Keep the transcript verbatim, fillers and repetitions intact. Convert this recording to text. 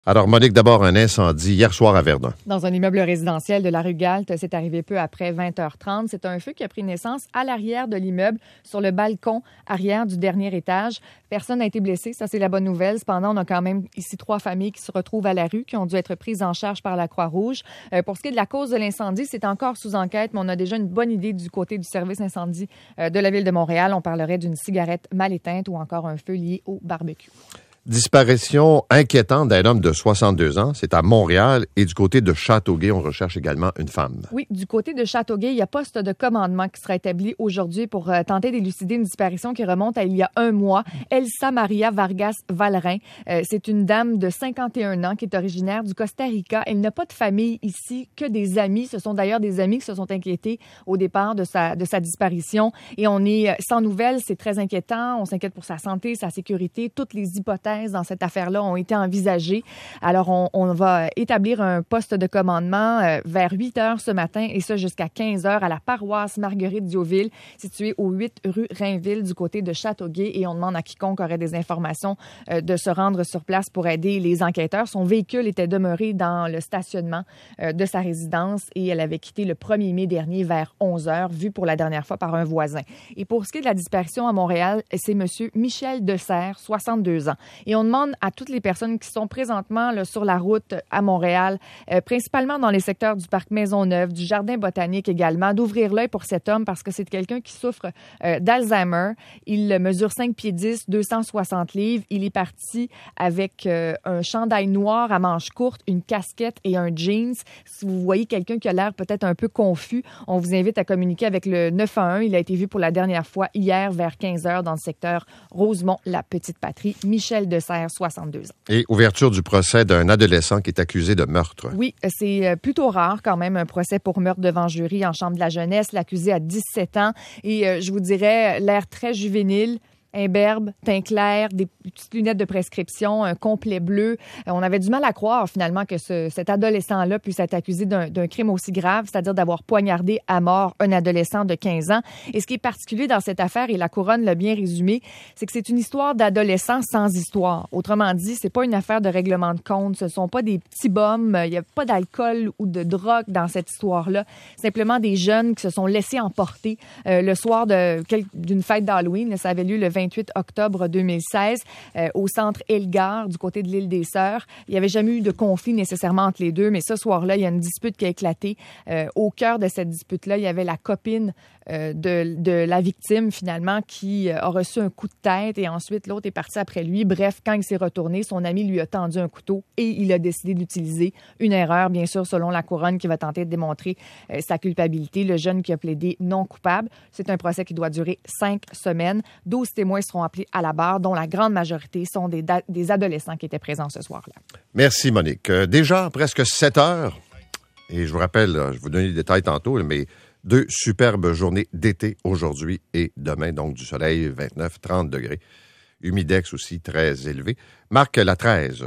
Alors, Monique, d'abord, un incendie hier soir à Verdun. Dans un immeuble résidentiel de la rue Galt, c'est arrivé peu après vingt heures trente. C'est un feu qui a pris naissance à l'arrière de l'immeuble, sur le balcon arrière du dernier étage. Personne n'a été blessé, ça c'est la bonne nouvelle. Cependant, on a quand même ici trois familles qui se retrouvent à la rue, qui ont dû être prises en charge par la Croix-Rouge. Euh, pour ce qui est de la cause de l'incendie, c'est encore sous enquête, mais on a déjà une bonne idée du côté du service incendie euh, de la Ville de Montréal. On parlerait d'une cigarette mal éteinte ou encore un feu lié au barbecue. Disparition inquiétante d'un homme de soixante-deux ans. C'est à Montréal et du côté de Châteauguay, on recherche également une femme. Oui, du côté de Châteauguay, il y a poste de commandement qui sera établi aujourd'hui pour euh, tenter d'élucider une disparition qui remonte à il y a un mois. Elsa Maria Vargas Vallerin, euh, c'est une dame de cinquante et un ans qui est originaire du Costa Rica. Elle n'a pas de famille ici, que des amis. Ce sont d'ailleurs des amis qui se sont inquiétés au départ de sa, de sa disparition. Et on est sans nouvelles, c'est très inquiétant. On s'inquiète pour sa santé, sa sécurité. Toutes les hypothèses dans cette affaire-là ont été envisagées. Alors, on, on va établir un poste de commandement euh, vers huit heures ce matin et ça jusqu'à quinze heures à la paroisse Marguerite-Diouville, située au huit rue Rainville du côté de Châteauguay. Et on demande à quiconque aurait des informations euh, de se rendre sur place pour aider les enquêteurs. Son véhicule était demeuré dans le stationnement euh, de sa résidence et elle avait quitté le premier mai dernier vers onze heures, vu pour la dernière fois par un voisin. Et pour ce qui est de la disparition à Montréal, c'est M. Michel Deserre, soixante-deux ans. Et on demande à toutes les personnes qui sont présentement là, sur la route à Montréal, euh, principalement dans les secteurs du parc Maisonneuve, du Jardin botanique également, d'ouvrir l'œil pour cet homme parce que c'est quelqu'un qui souffre euh, d'Alzheimer. Il mesure cinq pieds dix, deux cent soixante livres. Il est parti avec euh, un chandail noir à manches courtes, une casquette et un jeans. Si vous voyez quelqu'un qui a l'air peut-être un peu confus, on vous invite à communiquer avec le neuf un un. Il a été vu pour la dernière fois hier vers quinze heures dans le secteur Rosemont-la-Petite-Patrie. Michel Deserre, soixante-deux ans. Et ouverture du procès d'un adolescent qui est accusé de meurtre. Oui, c'est plutôt rare quand même, un procès pour meurtre devant jury en chambre de la jeunesse. L'accusé a dix-sept ans et euh, je vous dirais l'air très juvénile. Imberbe, teint clair, des petites lunettes de prescription, un complet bleu. Euh, on avait du mal à croire finalement que ce, cet adolescent-là puisse être accusé d'un, d'un crime aussi grave, c'est-à-dire d'avoir poignardé à mort un adolescent de quinze ans. Et ce qui est particulier dans cette affaire, et la Couronne l'a bien résumé, c'est que c'est une histoire d'adolescent sans histoire. Autrement dit, c'est pas une affaire de règlement de compte, ce sont pas des petits bums, il y a pas d'alcool ou de drogue dans cette histoire-là. Simplement des jeunes qui se sont laissés emporter euh, le soir de, d'une fête d'Halloween. Ça avait lieu le vingt-huit octobre deux mille seize, euh, au centre Elgar, du côté de l'île des Sœurs. Il n'y avait jamais eu de conflit nécessairement entre les deux, mais ce soir-là, il y a une dispute qui a éclaté. Euh, au cœur de cette dispute-là, il y avait la copine euh, de, de la victime, finalement, qui a reçu un coup de tête et ensuite, l'autre est parti après lui. Bref, quand il s'est retourné, son ami lui a tendu un couteau et il a décidé d'utiliser une erreur, bien sûr, selon la Couronne, qui va tenter de démontrer euh, sa culpabilité. Le jeune qui a plaidé non coupable. C'est un procès qui doit durer cinq semaines. douze témoins seront appelés à la barre, dont la grande majorité sont des, da- des adolescents qui étaient présents ce soir-là. Merci, Monique. Euh, déjà, presque sept heures, et je vous rappelle, je vais vous donner les détails tantôt, mais deux superbes journées d'été aujourd'hui et demain, donc du soleil, vingt-neuf à trente degrés. Humidex aussi très élevé. Marque la treize.